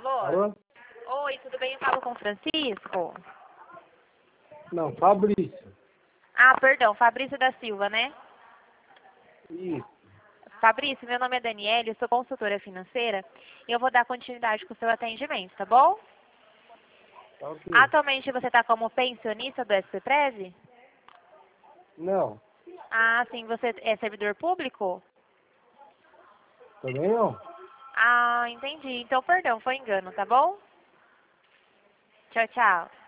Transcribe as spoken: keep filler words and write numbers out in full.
Alô? Alô? Oi, tudo bem? Eu falo com o Francisco? Não, Fabrício. Ah, perdão, Fabrício da Silva, né? Isso. Fabrício, meu nome é Daniela, eu sou consultora financeira e eu vou dar continuidade com o seu atendimento, tá bom? Tá ok. Atualmente você está como pensionista do S P Prev? Não, Ah, sim, você é servidor público? também não. Ah, entendi. Então, perdão, foi engano, tá bom? Tchau, tchau.